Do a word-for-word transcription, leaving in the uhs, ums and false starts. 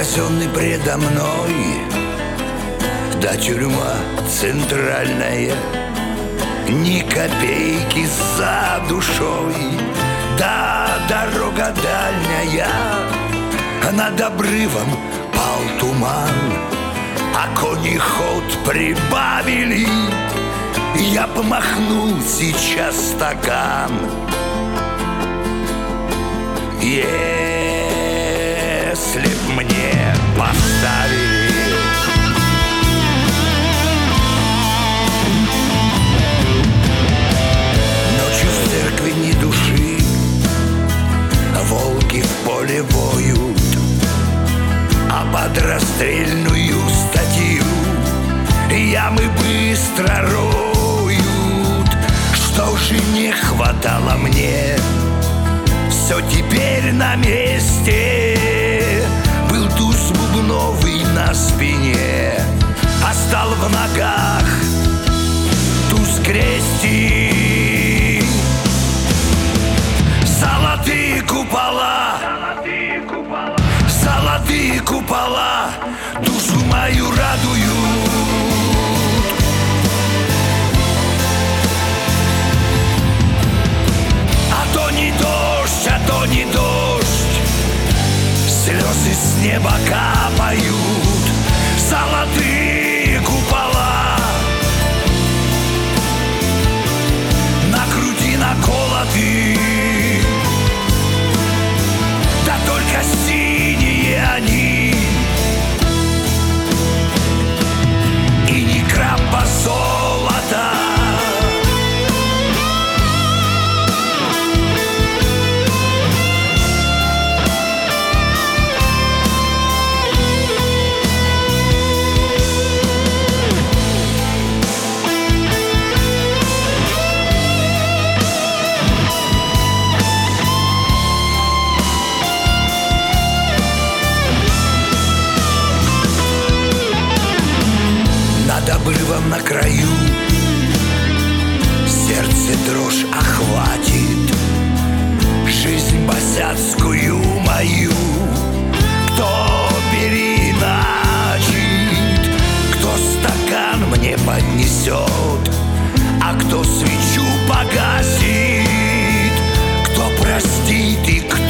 казенный предо мной, да тюрьма центральная, ни копейки за душой, да дорога дальняя. Над обрывом пал туман, а кони ход прибавили. Я помахнул сейчас стакан. Если б мне поставили ночью в церкви ни души, волки в поле воют, а под расстрельную статью ямы быстро роют. Что же не хватало мне, все теперь на месте. Был туз бубновый на спине, а стал в ногах туз крести. Золотые купола, золотые купола душу мою радуют. А то не дождь, а то не дождь, слезы с неба капают. Золотые купола на груди наколоты, да только синие они, и ни крапа золота. Над обрывом на краю сердце дрожь охватит. Жизнь босяцкую мою кто переначит, кто стакан мне поднесет, а кто свечу погасит, кто простит и кто